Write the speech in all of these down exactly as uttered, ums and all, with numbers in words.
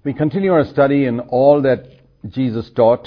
We continue our study in all that Jesus taught,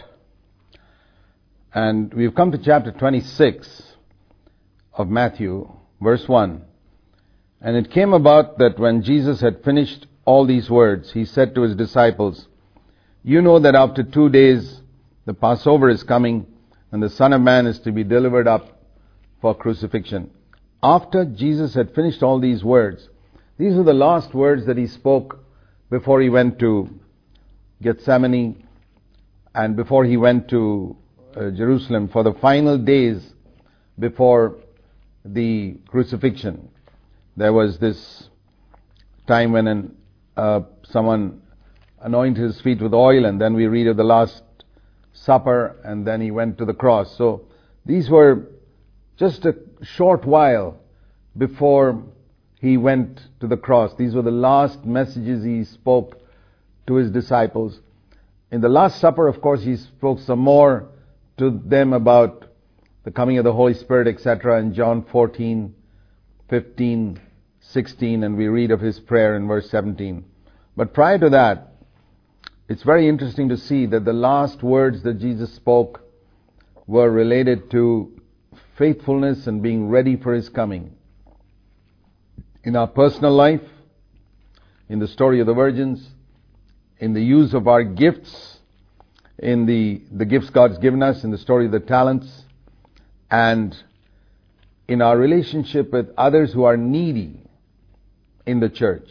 and we've come to chapter twenty-six of Matthew, verse one. And it came about that when Jesus had finished all these words, he said to his disciples, "You know that after two days the Passover is coming, and the Son of Man is to be delivered up for crucifixion." After Jesus had finished all these words, these were the last words that he spoke before he went to Gethsemane and before he went to uh, Jerusalem for the final days before the crucifixion. There was this time when an, uh, someone anointed his feet with oil, and then we read of the Last Supper, and then he went to the cross. So these were just a short while before he went to the cross. These were the last messages he spoke to his disciples. In the Last Supper, of course, he spoke some more to them about the coming of the Holy Spirit, et cetera, in John fourteen, fifteen, sixteen, and we read of his prayer in verse seventeen. But prior to that, it's very interesting to see that the last words that Jesus spoke were related to faithfulness and being ready for his coming. In our personal life, in the story of the virgins, in the use of our gifts, in the, the gifts God's given us, in the story of the talents, and in our relationship with others who are needy in the church.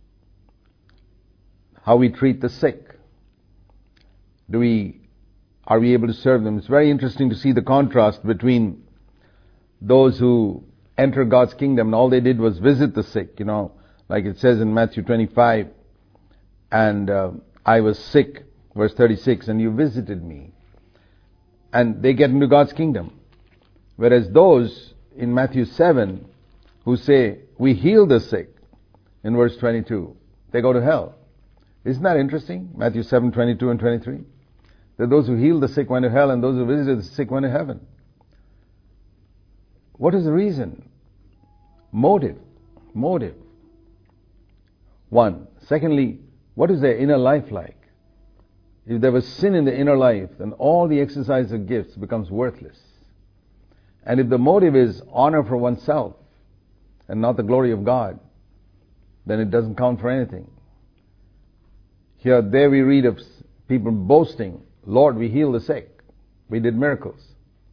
How we treat the sick. Do we, are we able to serve them? It's very interesting to see the contrast between those who enter God's kingdom and all they did was visit the sick, you know, like it says in Matthew twenty-five, and uh, I was sick, verse thirty-six, and you visited me. And they get into God's kingdom. Whereas those in Matthew seven who say, we heal the sick, in verse twenty-two, they go to hell. Isn't that interesting? Matthew seven, twenty-two and twenty-three. That those who healed the sick went to hell, and those who visited the sick went to heaven. What is the reason? Motive. Motive. One. Secondly, what is their inner life like? If there was sin in the inner life, then all the exercise of gifts becomes worthless. And if the motive is honor for oneself and not the glory of God, then it doesn't count for anything. Here, there we read of people boasting, Lord, we healed the sick. We did miracles.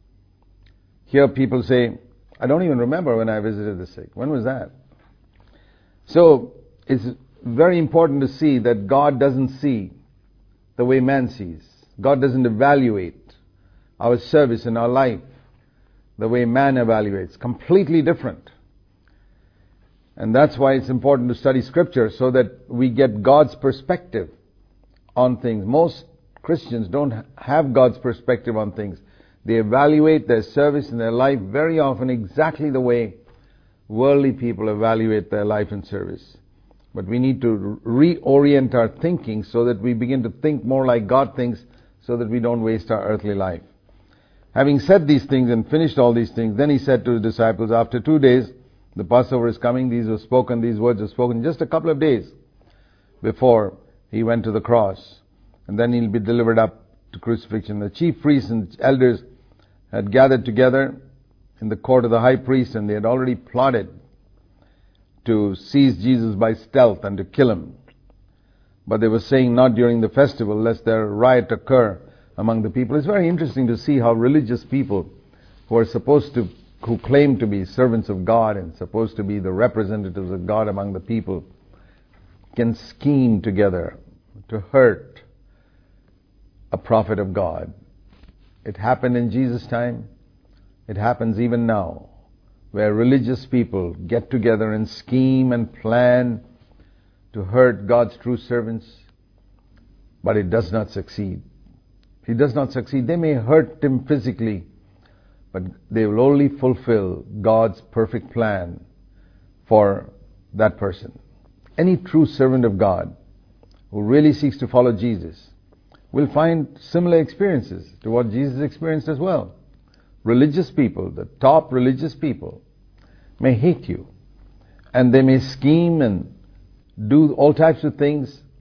Here people say, I don't even remember when I visited the sick. When was that? So, it's very important to see that God doesn't see the way man sees. God doesn't evaluate our service in our life the way man evaluates. Completely different. And that's why it's important to study Scripture so that we get God's perspective on things. Most Christians don't have God's perspective on things. They evaluate their service and their life very often exactly the way worldly people evaluate their life and service. But we need to reorient our thinking so that we begin to think more like God thinks, so that we don't waste our earthly life. Having said these things and finished all these things, then he said to his disciples, after two days, the Passover is coming. These were spoken, these words were spoken just a couple of days before he went to the cross. And then he'll be delivered up to crucifixion. The chief priests and elders had gathered together in the court of the high priest, and they had already plotted to seize Jesus by stealth and to kill him. But they were saying not during the festival, lest there riot occur among the people. It's very interesting to see how religious people who are supposed to, who claim to be servants of God and supposed to be the representatives of God among the people, can scheme together to hurt a prophet of God. It happened in Jesus' time. It happens even now, where religious people get together and scheme and plan to hurt God's true servants, but it does not succeed. It does not succeed. They may hurt him physically, but they will only fulfill God's perfect plan for that person. Any true servant of God who really seeks to follow Jesus will find similar experiences to what Jesus experienced as well. Religious people, the top religious people, may hate you, and they may scheme and do all types of things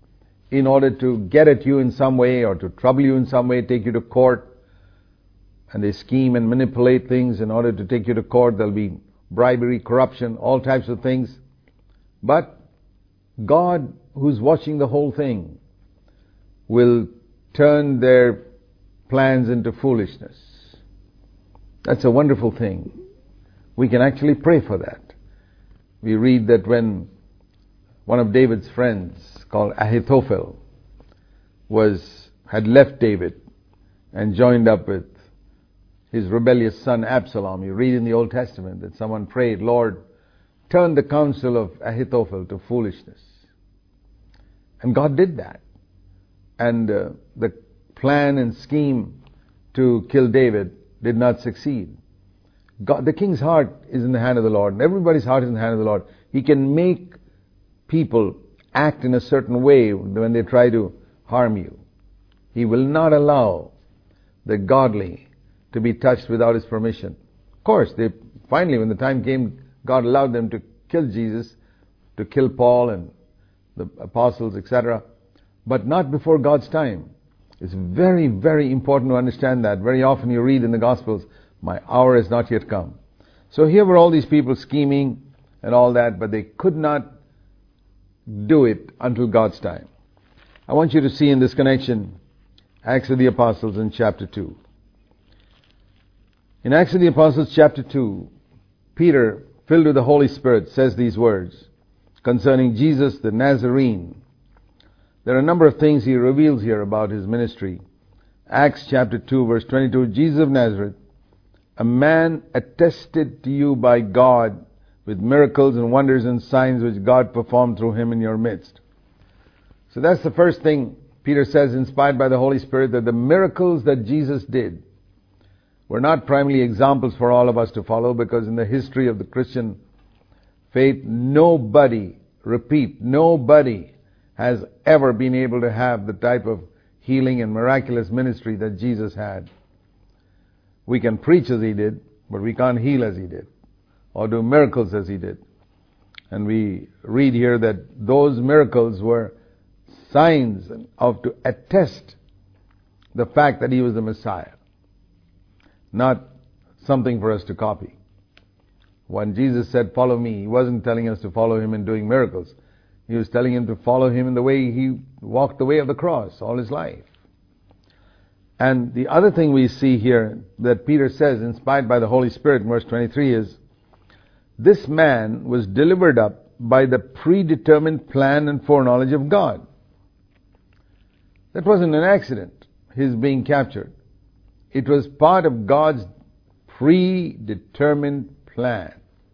in order to get at you in some way or to trouble you in some way, take you to court. And they scheme and manipulate things in order to take you to court. There'll be bribery, corruption, all types of things. But God, who's watching the whole thing, will turn their plans into foolishness. That's a wonderful thing. We can actually pray for that. We read that when one of David's friends, called Ahithophel, was had left David and joined up with his rebellious son Absalom, you read in the Old Testament that someone prayed, Lord, turn the counsel of Ahithophel to foolishness. And God did that. And uh, the plan and scheme to kill David did not succeed. God, the king's heart is in the hand of the Lord, and everybody's heart is in the hand of the Lord. He can make people act in a certain way when they try to harm you. He will not allow the godly to be touched without His permission. Of course, they finally, when the time came, God allowed them to kill Jesus, to kill Paul and the apostles, et cetera, but not before God's time. It's very, very important to understand that. Very often you read in the Gospels, my hour has not yet come. So here were all these people scheming and all that, but they could not do it until God's time. I want you to see in this connection Acts of the Apostles in chapter two. In Acts of the Apostles chapter two, Peter, filled with the Holy Spirit, says these words concerning Jesus the Nazarene. There are a number of things he reveals here about his ministry. Acts chapter two, verse twenty-two, Jesus of Nazareth, a man attested to you by God with miracles and wonders and signs which God performed through him in your midst. So that's the first thing Peter says, inspired by the Holy Spirit, that the miracles that Jesus did were not primarily examples for all of us to follow, because in the history of the Christian faith, nobody, repeat, nobody has ever been able to have the type of healing and miraculous ministry that Jesus had. We can preach as He did, but we can't heal as He did, or do miracles as He did. And we read here that those miracles were signs of to attest the fact that He was the Messiah, not something for us to copy. When Jesus said, follow me, He wasn't telling us to follow Him in doing miracles. He was telling him to follow Him in the way He walked the way of the cross all His life. And the other thing we see here that Peter says, inspired by the Holy Spirit, in verse twenty-three, is this man was delivered up by the predetermined plan and foreknowledge of God. That wasn't an accident, his being captured. It was part of God's predetermined plan.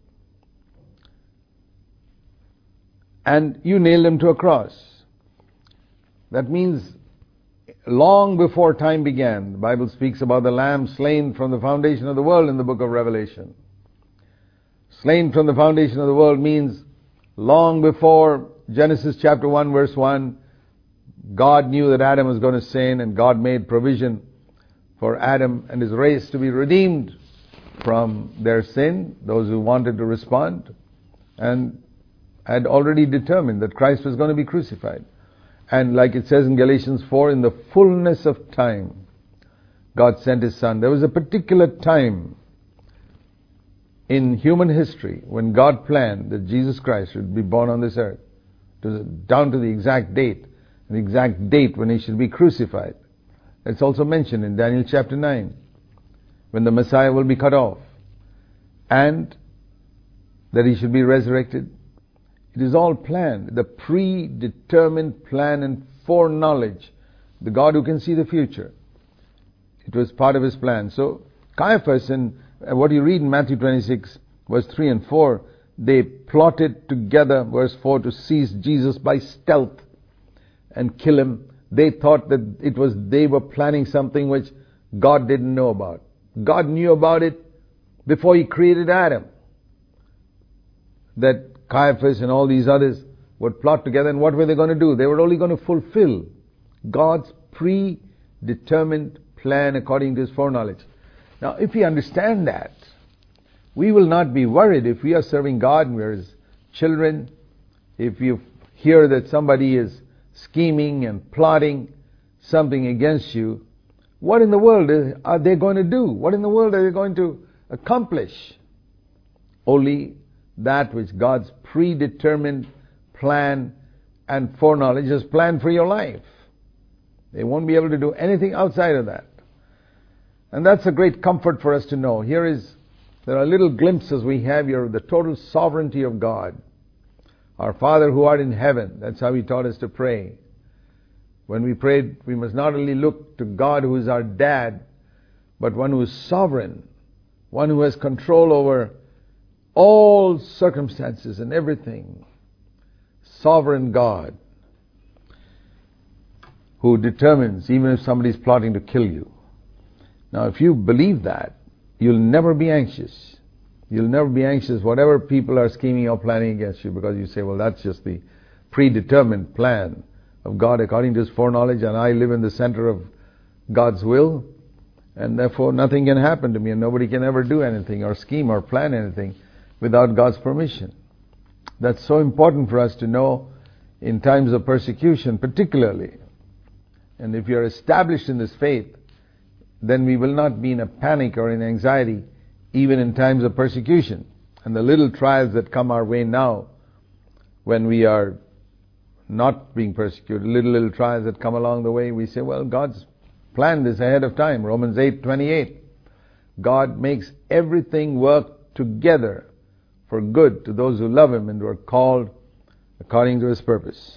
And you nailed Him to a cross. That means long before time began, the Bible speaks about the Lamb slain from the foundation of the world in the book of Revelation. Slain from the foundation of the world means long before Genesis chapter one verse one, God knew that Adam was going to sin, and God made provision for Adam and his race to be redeemed from their sin, those who wanted to respond, and had already determined that Christ was going to be crucified. And like it says in Galatians four, in the fullness of time, God sent His Son. There was a particular time in human history when God planned that Jesus Christ should be born on this earth, to the, down to the exact date, the exact date when He should be crucified. It's also mentioned in Daniel chapter nine, when the Messiah will be cut off, and that He should be resurrected. It is all planned, the predetermined plan and foreknowledge, the God who can see the future. It was part of His plan. So Caiaphas, and what you read in Matthew twenty-six, verse three and four, they plotted together, verse four, to seize Jesus by stealth and kill Him. They thought that it was they were planning something which God didn't know about. God knew about it before He created Adam, that Caiaphas and all these others would plot together. And what were they going to do? They were only going to fulfill God's predetermined plan according to His foreknowledge. Now, if we understand that, we will not be worried if we are serving God and we are His children. If you hear that somebody is scheming and plotting something against you, what in the world are they going to do? What in the world are they going to accomplish? Only that which God's predetermined plan and foreknowledge has planned for your life. They won't be able to do anything outside of that. And that's a great comfort for us to know. Here is, there are little glimpses we have here of the total sovereignty of God. Our Father who art in heaven, that's how He taught us to pray. When we prayed, we must not only look to God who is our dad, but one who is sovereign, one who has control over all circumstances and everything. Sovereign God, who determines even if somebody is plotting to kill you. Now, if you believe that, you'll never be anxious. You'll never be anxious whatever people are scheming or planning against you, because you say, well, that's just the predetermined plan of God according to His foreknowledge, and I live in the center of God's will, and therefore nothing can happen to me, and nobody can ever do anything or scheme or plan anything without God's permission. That's so important for us to know in times of persecution particularly. And if you're established in this faith, then we will not be in a panic or in anxiety even in times of persecution. And the little trials that come our way now, when we are not being persecuted, little, little trials that come along the way, we say, well, God's planned this ahead of time. Romans eight twenty-eight. God makes everything work together for good to those who love Him and who are called according to His purpose.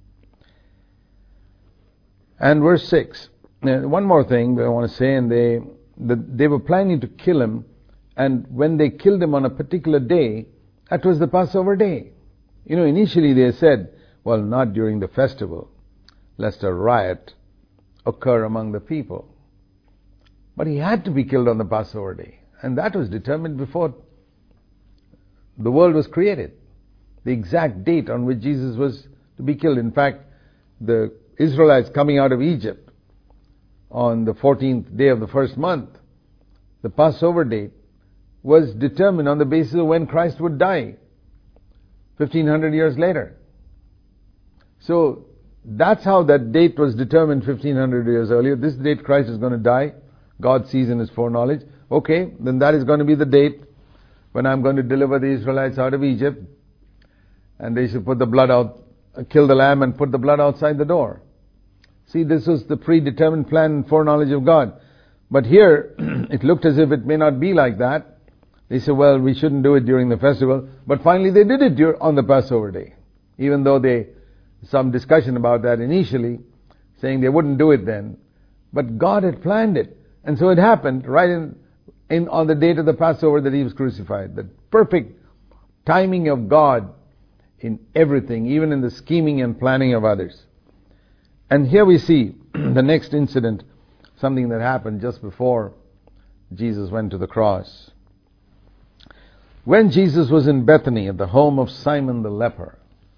And verse six. Now, one more thing that I want to say, and they, the, they were planning to kill Him, and when they killed Him on a particular day, that was the Passover day. You know, initially they said, well, not during the festival, lest a riot occur among the people. But He had to be killed on the Passover day, and that was determined before the world was created. The exact date on which Jesus was to be killed. In fact, the Israelites coming out of Egypt on the fourteenth day of the first month, the Passover date was determined on the basis of when Christ would die, fifteen hundred years later. So that's how that date was determined fifteen hundred years earlier. This date Christ is going to die. God sees in His foreknowledge. Okay, then that is going to be the date when I'm going to deliver the Israelites out of Egypt. And they should put the blood out, kill the lamb and put the blood outside the door. See, this was the predetermined plan and foreknowledge of God. But here, it looked as if it may not be like that. They said, well, we shouldn't do it during the festival. But finally they did it dur- on the Passover day. Even though they, some discussion about that initially, saying they wouldn't do it then. But God had planned it. And so it happened right in, in on the date of the Passover that He was crucified. The perfect timing of God in everything, even in the scheming and planning of others. And here we see the next incident, something that happened just before Jesus went to the cross. When Jesus was in Bethany at the home of Simon the leper,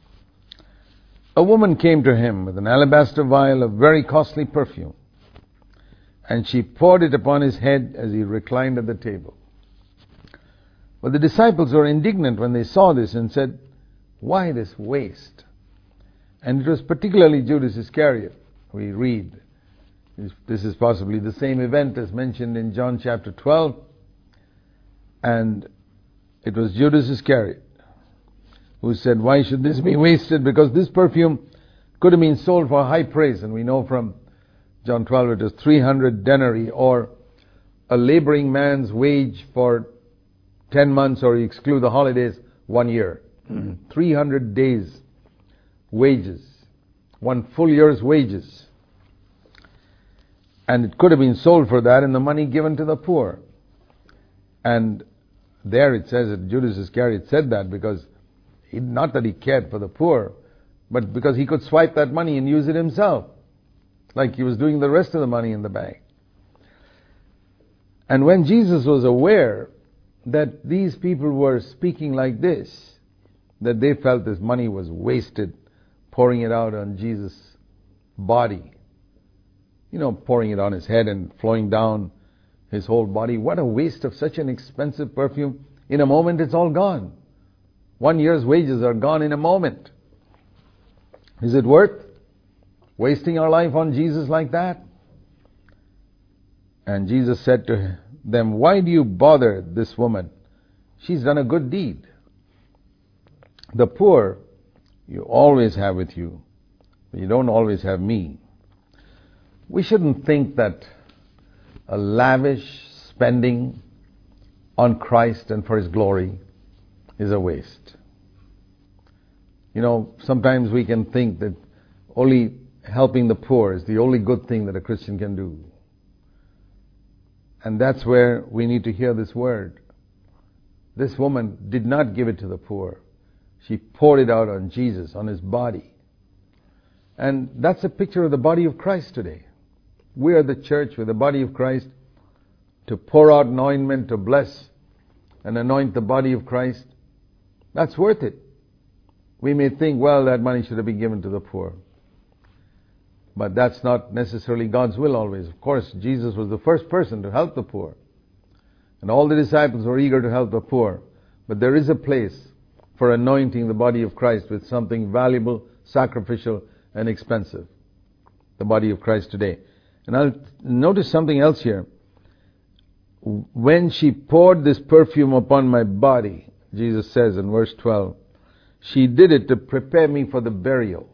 a woman came to Him with an alabaster vial of very costly perfume, and she poured it upon His head as He reclined at the table. But the disciples were indignant when they saw this and said, why this waste? And it was particularly Judas Iscariot. We read, this is possibly the same event as mentioned in John chapter twelve. And it was Judas Iscariot who said, why should this be wasted? Because this perfume could have been sold for high price. And we know from John twelve it was three hundred denarii, or a laboring man's wage for ten months, or you exclude the holidays, one year. three hundred days wages, one full year's wages. And it could have been sold for that and the money given to the poor. And there it says that Judas Iscariot said that because, he, not that he cared for the poor, but because he could swipe that money and use it himself, like he was doing the rest of the money in the bank. And when Jesus was aware that these people were speaking like this, that they felt this money was wasted, pouring it out on Jesus' body. You know, pouring it on His head and flowing down His whole body. What a waste of such an expensive perfume. In a moment it's all gone. One year's wages are gone in a moment. Is it worth? wasting our life on Jesus like that? And Jesus said to them, why do you bother this woman? She's done a good deed. The poor you always have with you, but you don't always have me. We shouldn't think that a lavish spending on Christ and for His glory is a waste. You know, sometimes we can think that only helping the poor is the only good thing that a Christian can do. And that's where we need to hear this word. This woman did not give it to the poor. She poured it out on Jesus, on His body. And that's a picture of the body of Christ today. We are the church, we're the body of Christ, to pour out an ointment, to bless and anoint the body of Christ. That's worth it. We may think, well, that money should have been given to the poor. But that's not necessarily God's will always. Of course, Jesus was the first person to help the poor. And all the disciples were eager to help the poor. But there is a place for anointing the body of Christ with something valuable, sacrificial, and expensive. The body of Christ today. And I'll notice something else here. When she poured this perfume upon my body, Jesus says in verse twelve, she did it to prepare me for the burial.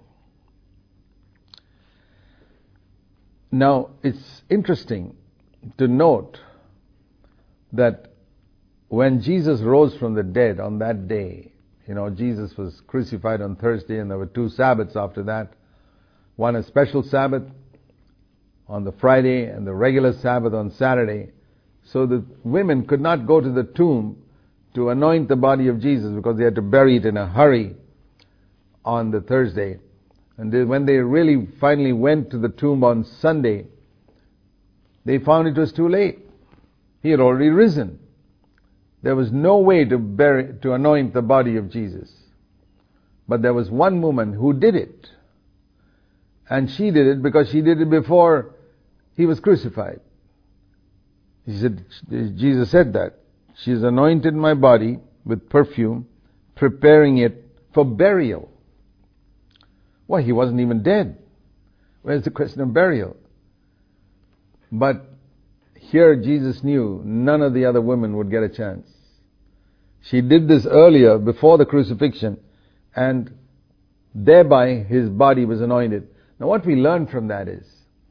Now, it's interesting to note that when Jesus rose from the dead on that day, you know, Jesus was crucified on Thursday and there were two Sabbaths after that. One a special Sabbath on the Friday and the regular Sabbath on Saturday. So the women could not go to the tomb to anoint the body of Jesus because they had to bury it in a hurry on the Thursday. And they, when they really finally went to the tomb on Sunday, they found it was too late. He had already risen. There was no way to bury, to anoint the body of Jesus. But there was one woman who did it. And she did it because she did it before He was crucified. He said, Jesus said that. She has anointed my body with perfume, preparing it for burial. Well, He wasn't even dead. Where's the question of burial? But here Jesus knew none of the other women would get a chance. She did this earlier, before the crucifixion, and thereby His body was anointed. Now what we learn from that is,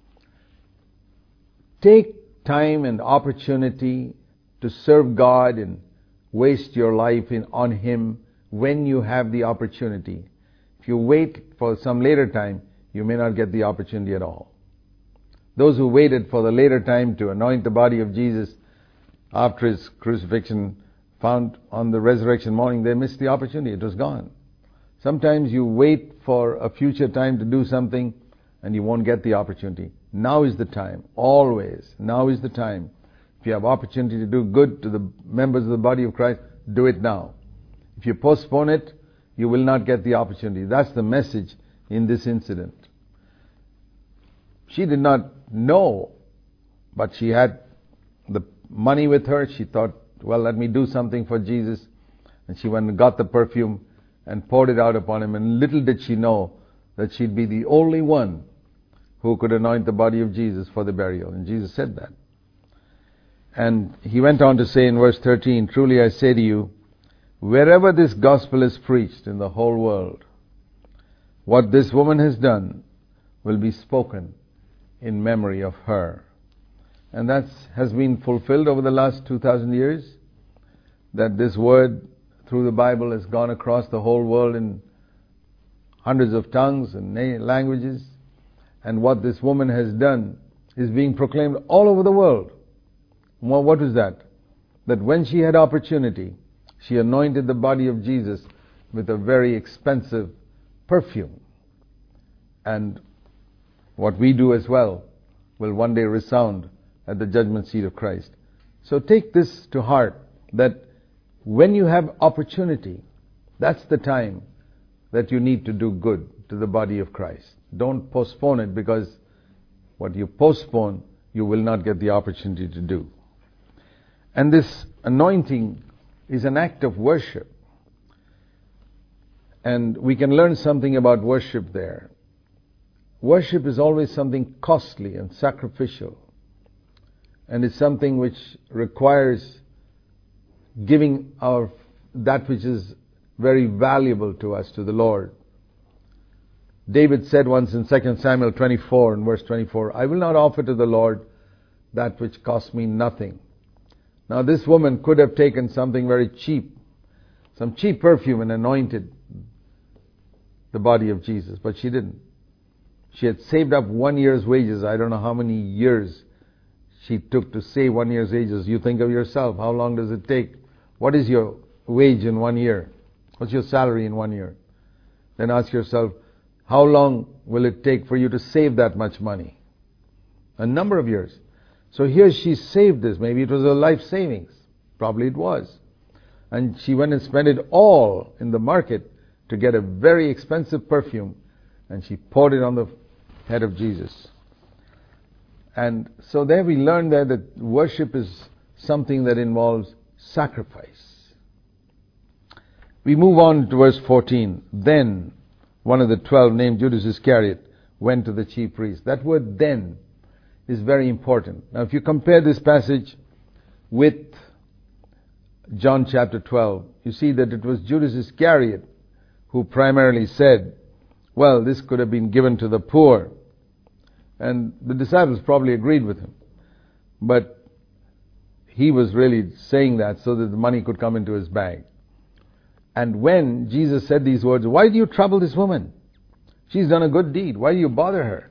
take time and opportunity to serve God and waste your life in, on Him when you have the opportunity. If you wait for some later time, you may not get the opportunity at all. Those who waited for the later time to anoint the body of Jesus after His crucifixion found on the resurrection morning, they missed the opportunity. It was gone. Sometimes you wait for a future time to do something and you won't get the opportunity. Now is the time. Always. Now is the time. If you have opportunity to do good to the members of the body of Christ, do it now. If you postpone it, you will not get the opportunity. That's the message in this incident. She did not know, but she had the money with her. She thought, well, let me do something for Jesus. And she went and got the perfume and poured it out upon Him. And little did she know that she'd be the only one who could anoint the body of Jesus for the burial. And Jesus said that. And He went on to say in verse thirteen, truly I say to you, wherever this gospel is preached in the whole world, what this woman has done will be spoken in memory of her. And that has been fulfilled over the last two thousand years, that this word through the Bible has gone across the whole world in hundreds of tongues and languages. And what this woman has done is being proclaimed all over the world. Well, what was that? That when she had opportunity, she anointed the body of Jesus with a very expensive perfume. And what we do as well will one day resound at the judgment seat of Christ. So take this to heart, that when you have opportunity, that's the time that you need to do good to the body of Christ. Don't postpone it, because what you postpone, you will not get the opportunity to do. And this anointing is an act of worship. And we can learn something about worship there. worship is always something costly and sacrificial. And it's something which requires giving our that which is very valuable to us, to the Lord. David said once in Second Samuel twenty-four, in verse twenty-four, I will not offer to the Lord that which cost me nothing. Now this woman could have taken something very cheap, some cheap perfume, and anointed the body of Jesus, but she didn't. She had saved up one year's wages. I don't know how many years she took to save one year's wages. You think of yourself, how long does it take? What is your wage in one year? What's your salary in one year? Then ask yourself, how long will it take for you to save that much money? A number of years. So here she saved this. Maybe it was her life savings. Probably it was. And she went and spent it all in the market to get a very expensive perfume, and she poured it on the head of Jesus. And so there we learn there that worship is something that involves sacrifice. We move on to verse fourteen. Then one of the twelve, named Judas Iscariot, went to the chief priest. That word then is very important. Now if you compare this passage with John chapter twelve, you see that it was Judas Iscariot who primarily said, well, this could have been given to the poor. And the disciples probably agreed with him. But he was really saying that so that the money could come into his bag. And when Jesus said these words, why do you trouble this woman? She's done a good deed. Why do you bother her?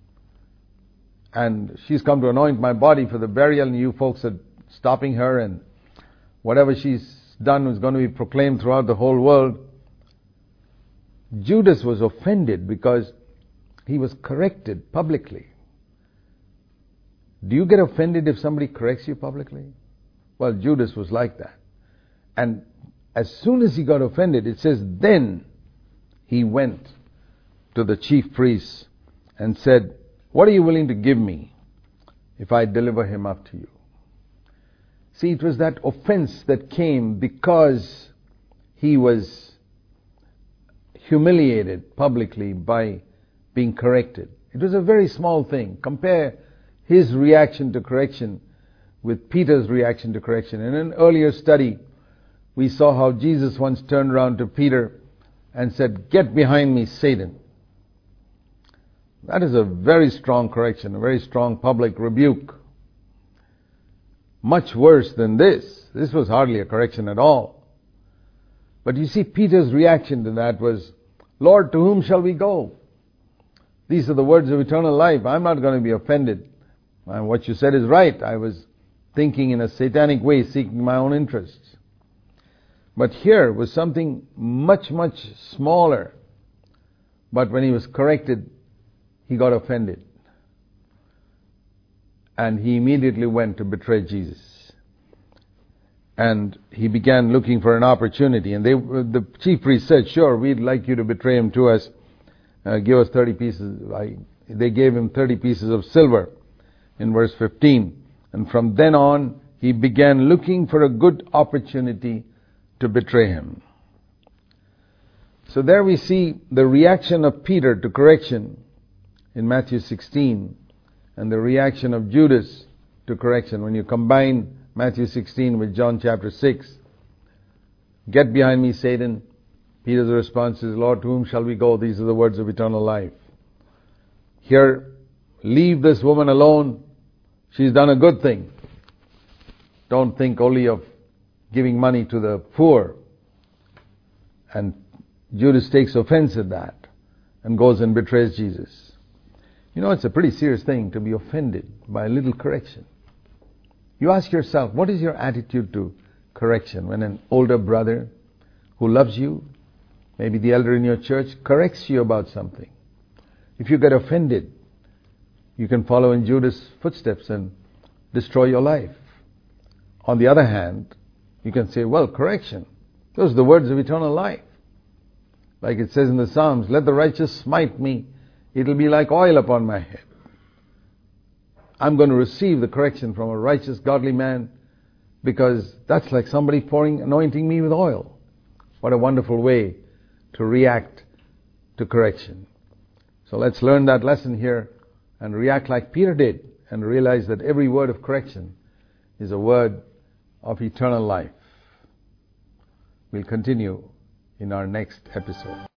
And she's come to anoint my body for the burial, and you folks are stopping her, and whatever she's done is going to be proclaimed throughout the whole world. Judas was offended because he was corrected publicly. Do you get offended if somebody corrects you publicly? Well, Judas was like that. And as soon as he got offended, it says, then he went to the chief priests and said, what are you willing to give me if I deliver him up to you? See, it was that offense that came because he was humiliated publicly by being corrected. It was a very small thing. Compare his reaction to correction with Peter's reaction to correction. In an earlier study, we saw how Jesus once turned around to Peter and said, get behind me, Satan. That is a very strong correction, a very strong public rebuke. Much worse than this. This was hardly a correction at all. But you see, Peter's reaction to that was, Lord, to whom shall we go? These are the words of eternal life. I'm not going to be offended. And what you said is right. I was thinking in a satanic way, seeking my own interests. But here was something much, much smaller. But when he was corrected, he got offended. And he immediately went to betray Jesus. And he began looking for an opportunity. And they, the chief priest said, sure, we'd like you to betray him to us. Uh, give us thirty pieces. I, they gave him thirty pieces of silver in verse fifteen. And from then on, he began looking for a good opportunity to betray him. So there we see the reaction of Peter to correction in Matthew sixteen, and the reaction of Judas to correction. When you combine Matthew sixteen with John chapter six, get behind me, Satan. Peter's response is, Lord, to whom shall we go? These are the words of eternal life. Here, leave this woman alone. She's done a good thing. Don't think only of giving money to the poor. And Judas takes offense at that and goes and betrays Jesus. You know, it's a pretty serious thing to be offended by a little correction. You ask yourself, what is your attitude to correction when an older brother who loves you, maybe the elder in your church, corrects you about something? If you get offended, you can follow in Judas' footsteps and destroy your life. On the other hand, you can say, well, correction, those are the words of eternal life. Like it says in the Psalms, let the righteous smite me, it'll be like oil upon my head. I'm going to receive the correction from a righteous, godly man, because that's like somebody pouring, anointing me with oil. What a wonderful way to react to correction. So let's learn that lesson here and react like Peter did and realize that every word of correction is a word of eternal life. We'll continue in our next episode.